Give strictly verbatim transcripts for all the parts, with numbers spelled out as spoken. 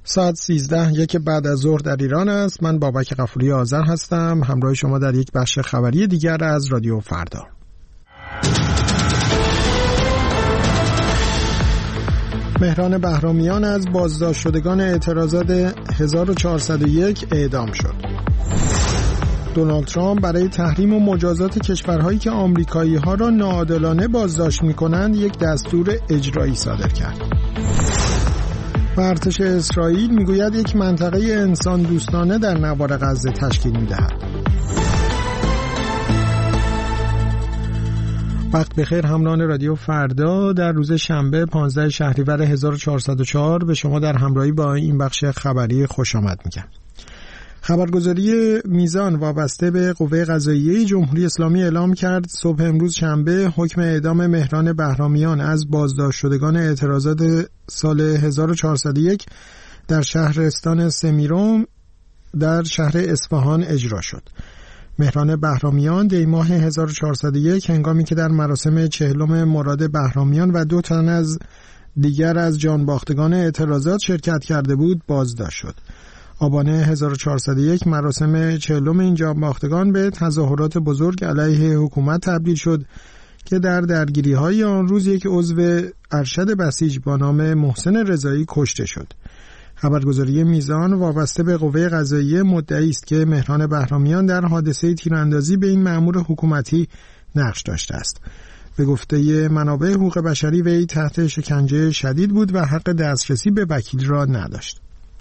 ساعت سیزده یک بعد از ظهر در ایران است. من بابک غفوری آذر هستم، همراه شما در یک بخش خبری دیگر از رادیو فردا. مهران بهرامیان از بازداشت شدگان اعتراضات هزار و چهارصد و یک اعدام شد. دونالد ترامپ برای تحریم و مجازات کشورهایی که آمریکایی‌ها را ناعادلانه بازداشت می‌کنند یک دستور اجرایی صادر کرد. و ارتش اسرائیل میگوید یک منطقه انسان دوستانه در نوار غزه تشکیل می‌دهد. وقت بخیر همراهان رادیو فردا. در روز شنبه پانزده شهریور هزار و چهارصد و چهار به شما در همراهی با این بخش خبری خوش آمد میگم. خبرگزاری میزان وابسته به قوه قضاییه جمهوری اسلامی اعلام کرد صبح امروز شنبه حکم اعدام مهران بهرامیان از بازداشت شدگان اعتراضات سال هزار و چهارصد و یک در شهرستان سمیروم در شهر اصفهان اجرا شد. مهران بهرامیان دی ماه هزار و چهارصد و یک هنگامی که در مراسم چهلم مراد بهرامیان و دو تن از دیگر از جانباختگان اعتراضات شرکت کرده بود بازداشت شد. آبان هزار و چهارصد و یک مراسم چهلم این جانباختگان به تظاهرات بزرگ علیه حکومت تبدیل شد که در درگیری‌های آن روز یک عضو ارشد بسیج با نام محسن رضایی کشته شد. خبرگزاری میزان وابسته به قوه قضاییه مدعی است که مهران بهرامیان در حادثه تیراندازی به این مأمور حکومتی نقش داشته است. به گفته منابع حقوق بشری وی تحت شکنجه شدید بود و حق دسترسی به وکیل را نداشت.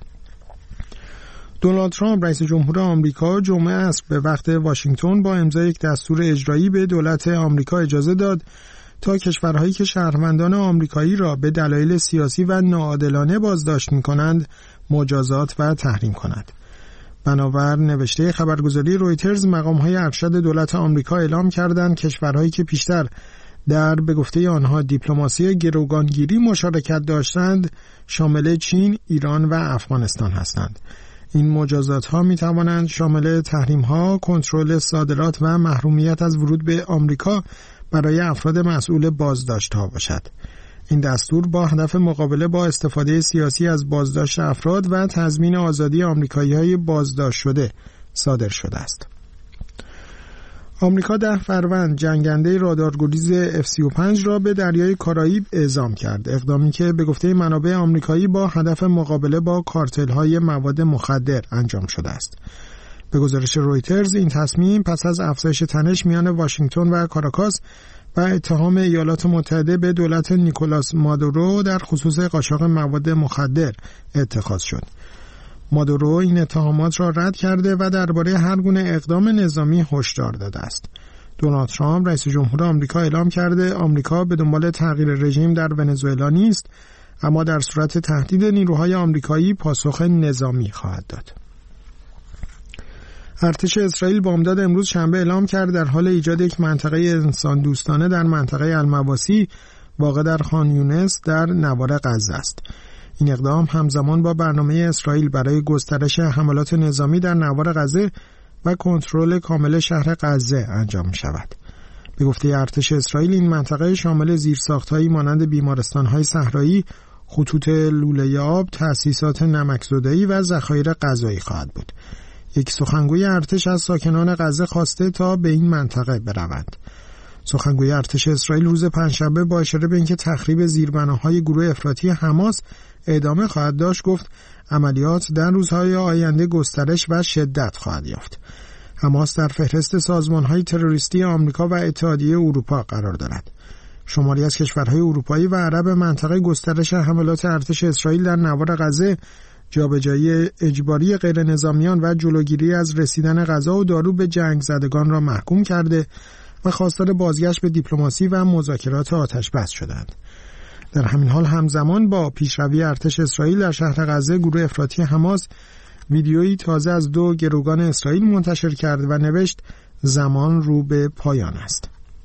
دونالد ترامپ رئیس جمهور آمریکا جمعه عصر به وقت واشنگتن با امضای یک دستور اجرایی به دولت آمریکا اجازه داد تا کشورهایی که شهروندان آمریکایی را به دلایل سیاسی و ناعادلانه بازداشت می‌کنند مجازات و تحریم کند. بنابر نوشته خبرگزاری رویترز مقام‌های ارشد دولت آمریکا اعلام کردند کشورهایی که پیشتر در به گفته آنها دیپلماسی گروگانگیری مشارکت داشتند شامل چین، ایران و افغانستان هستند. این مجازات ها می توانند شامل تحریم ها، کنترل صادرات و محرومیت از ورود به آمریکا برای افراد مسئول بازداشت ها باشد. این دستور با هدف مقابله با استفاده سیاسی از بازداشت افراد و تضمین آزادی آمریکایی های بازداشت شده صادر شده است. آمریکا ده فروند جنگنده رادارگریز اف سی و پنج را به دریای کارائیب اعزام کرد. اقدامی که به گفته منابع آمریکایی با هدف مقابله با کارتل‌های مواد مخدر انجام شده است. به گزارش رویترز این تصمیم پس از افزایش تنش میان واشنگتن و کاراکاس و اتهام ایالات متحده به دولت نیکولاس مادورو در خصوص قاچاق مواد مخدر اتخاذ شد. مادورو این اتهامات را رد کرده و درباره هر گونه اقدام نظامی هشدار داده است. دونالد ترامپ رئیس جمهور آمریکا اعلام کرده آمریکا به دنبال تغییر رژیم در ونزوئلا نیست، اما در صورت تهدید نیروهای آمریکایی پاسخ نظامی خواهد داد. ارتش اسرائیل بامداد امروز شنبه اعلام کرد در حال ایجاد یک منطقه انسان دوستانه در منطقه المواسی واقع در خان یونس در نوار غزه است. این اقدام همزمان با برنامه اسرائیل برای گسترش حملات نظامی در نوار غزه و کنترل کامل شهر غزه انجام می شود. به گفته ارتش اسرائیل این منطقه شامل زیرساخت‌هایی مانند بیمارستان‌های صحرایی، خطوط لوله آب، تأسیسات نمکزدایی و ذخایر غذایی خواهد بود. یک سخنگوی ارتش از ساکنان غزه خواسته تا به این منطقه بروند. سخنگوی ارتش اسرائیل روز پنجشنبه با اشاره به اینکه تخریب زیربناهای گروه افراطی حماس ادامه خواهد داشت گفت عملیات در روزهای آینده گسترش و شدت خواهد یافت. حماس در فهرست سازمان‌های تروریستی آمریکا و اتحادیه اروپا قرار دارد. شماری از کشورهای اروپایی و عرب منطقه گسترش حملات ارتش اسرائیل در نوار غزه، جابجایی اجباری غیر نظامیان و جلوگیری از رسیدن غذا و دارو به جنگ زدگان را محکوم کرده و خواستار بازگشت به دیپلماسی و مذاکرات آتش‌بس شدند. در همین حال همزمان با پیشروی ارتش اسرائیل در شهر غزه، گروه افراطی حماس ویدیویی تازه از دو گروگان اسرائیل منتشر کرد و نوشت زمان رو به پایان است.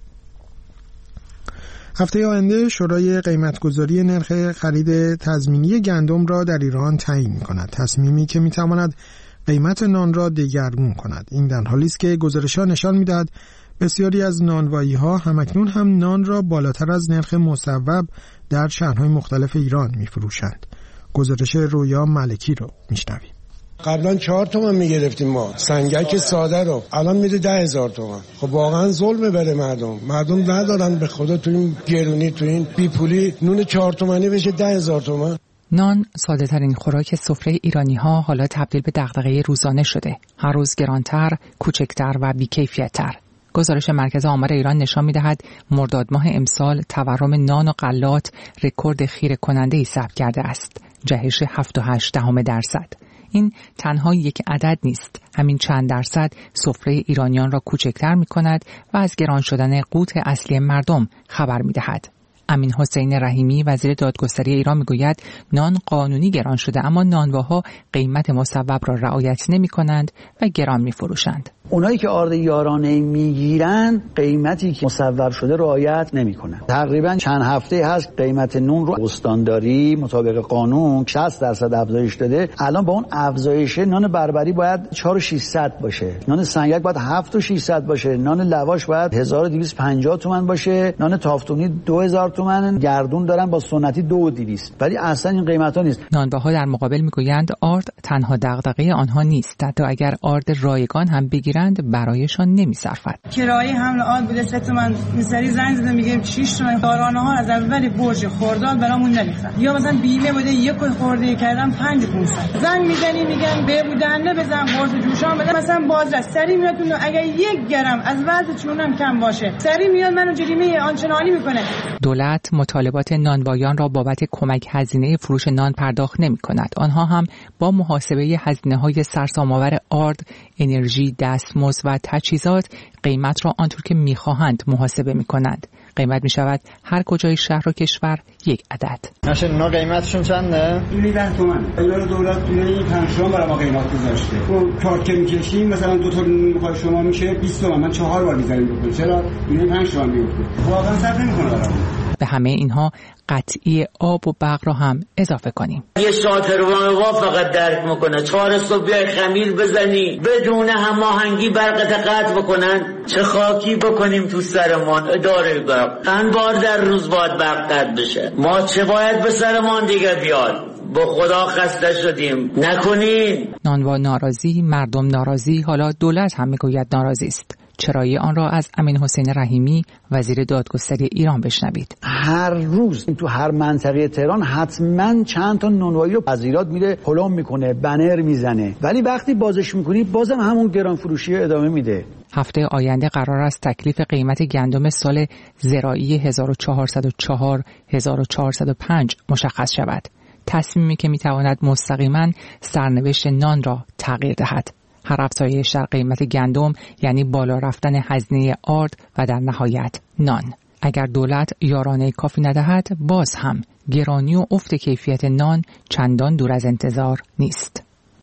هفته آینده شورای قیمتگذاری نرخ خرید تضمینی گندم را در ایران تعیین می‌کند، تصمیمی که می‌تواند قیمت نان را دگرگون کند. این در حالی است که گزارش‌ها نشان می‌دهد بسیاری از نانوایی‌ها همکنون هم نان را بالاتر از نرخ مصوب در شهرهای مختلف ایران می‌فروشند. گزارش رویا ملکی رو میشنویم. قبلا چهار تومن میگرفتیم ما سنگک ساده رو، الان میده ده هزار تومن. خب واقعا ظلمه بره مردم. مردم ندارن به خدا تو این گرونی، تو این بیپولی نون چهار تومنی بشه ده هزار تومن. نان ساده ترین خوراک سفره ایرانی ها حالا تبدیل به دغدغه روزانه شده. هر روز گرانتر، کوچکتر و بی‌کیفیت‌تر. گزارش مرکز آمار ایران نشان می‌دهد مرداد ماه امسال تورم نان و غلات رکورد خیره کننده‌ای ثبت کرده است. جهش هفت و هشت دهم درصد. این تنها یک عدد نیست. همین چند درصد سفره ایرانیان را کوچکتر می‌کند و از گران شدن قوت اصلی مردم خبر می‌دهد. امین حسین رحیمی وزیر دادگستری ایران میگوید نان قانونی گران شده، اما نانواها قیمت مصوب را رعایت نمی کنند و گران می فروشند. اونایی که آرد یارانه میگیرن قیمتی که مصوب شده رعایت نمیکنن. تقریبا چند هفته هست قیمت نون رو استانداری مطابق قانون شصت درصد افزایش داده. الان با اون افزایش نان بربری باید چهار و ششصد باشه، نان سنگک باید هفت و ششصد باشه، نان لواش باید هزار و دویست و پنجاه تومان باشه، نان تافتونی دو هزار تومان، گردون دارن با سنتی دو و دویست. ولی اصلا این قیمتا نیست. نانواها در مقابل میگویند آرد تنها دغدغه آنها نیست، حتی اگر آرد رایگان هم بگیرند برایشان نمی‌صرفد. کرایه حمل آرد بوده سه تومن، میسری زنگ زده میگیم شش تومن. کارانه ها از اول برج خرداد برامون نمیخواد. یا مثلا بیمه بوده یک خورده کردم پنج پونصد. زنگ میزنی میگن به بودن بزن قرص جوشان بده. مثلا بازرس سری میاد اگر یک گرم از وزن چونم کم باشه سری میاد منو جریمه آنچنانی میکنه. دولت مطالبات نانوایان را بابت کمک هزینه فروش نان پرداخت نمی‌کند. آنها هم با محاسبه هزینه‌های سرسام‌آور آرد، انرژی، دستمزد و تجهیزات قیمت را آنطور که می‌خواهند محاسبه می‌کنند. قیمت می‌شود هر کجای شهر و کشور یک عدد. نشه اونا قیمتشون چنده؟ ده تومن. اینا رو دولت توی پنجشنبه برای ما قیمت گذاشته. اون کارت که می‌کشیم مثلا دو تا می‌خواد شما میشه بیست تومن. من چهار بار می‌ذاریم بکنم. چرا؟ این پنج تومن می‌افته. واقعا صرف نمی‌کنه برام. به همه اینها قطعی آب و برق را هم اضافه کنیم. یه شاتروانوا فقط درک میکنه. چهار صبح بیای خمیر بزنی بدون هماهنگی برقت قطع بکنن، چه خاکی بکنیم تو سرمان. اداره برق چند بار در روز باید برق قطع بشه، ما چه باید به سرمان دیگه بیاد؟ با خدا خسته شدیم. نکنین. نانوا ناراضی، مردم ناراضی، حالا دولت هم میگوید ناراضی است. چرایی آن را از امین حسین رحیمی وزیر دادگستری ایران بشنوید. هر روز تو هر منطقه تهران حتما چند تا نانوایی رو پذیرات میره پلم میکنه، بنر میزنه، ولی وقتی بازش میکنی بازم همون گران فروشی ادامه میده. هفته آینده قرار است تکلیف قیمت گندم سال زراعی هزار و چهارصد و چهار هزار و چهارصد و پنج مشخص شود. تصمیمی که میتواند مستقیما سرنوشت نان را تغییر دهد. هر افزایش در قیمت گندم یعنی بالا رفتن هزینه آرد و در نهایت نان. اگر دولت یارانه کافی ندهد باز هم گرانی و افت کیفیت نان چندان دور از انتظار نیست.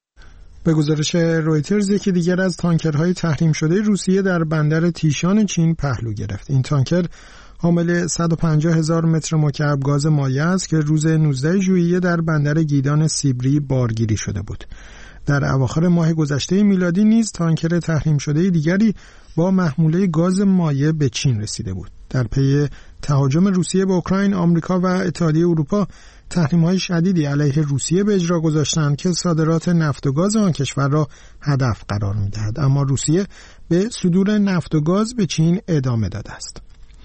به گزارش رویترز یکی دیگر از تانکرهای تحریم شده روسیه در بندر تیشان چین پهلو گرفت. این تانکر حامل صد و پنجاه هزار متر مکعب گاز مایع است که روز نوزدهم ژوئیه در بندر گیدان سیبری بارگیری شده بود. در اواخر ماه گذشته میلادی نیز تانکر تحریم شده دیگری با محموله گاز مایع به چین رسیده بود. در پی تهاجم روسیه به اوکراین، آمریکا و اتحادیه اروپا تحریم‌های شدیدی علیه روسیه به اجرا گذاشتند که صادرات نفت و گاز آن کشور را هدف قرار می‌دهد، اما روسیه به صدور نفت و گاز به چین ادامه داده است.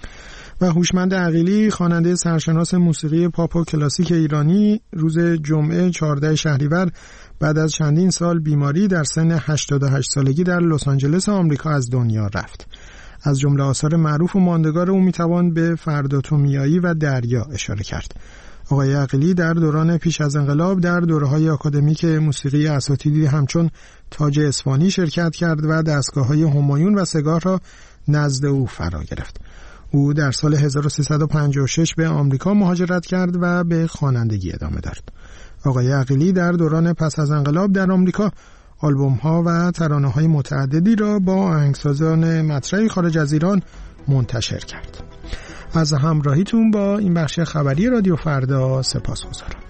و هوشمند عقیلی، خواننده سرشناس موسیقی پاپ و کلاسیک ایرانی، روز جمعه چهاردهم شهریور بعد از چندین سال بیماری در سن هشتاد و هشت سالگی در لس آنجلس آمریکا از دنیا رفت. از جمله آثار معروف و ماندگار او میتوان به فرداتومیایی و دریا اشاره کرد. آقای عقیلی در دوران پیش از انقلاب در دوره‌های آکادمیک موسیقی اساتیدی همچون تاج اصفهانی شرکت کرد و دستگاه‌های همایون و سگاه را نزد او فرا گرفت. او در سال هزار و سیصد و پنجاه و شش به آمریکا مهاجرت کرد و به خوانندگی ادامه داد. آقای عقیلی در دوران پس از انقلاب در آمریکا آلبوم‌ها و ترانه‌های متعددی را با آهنگسازان مطرحی خارج از ایران منتشر کرد. از همراهیتون با این بخش خبری رادیو فردا سپاسگزارم.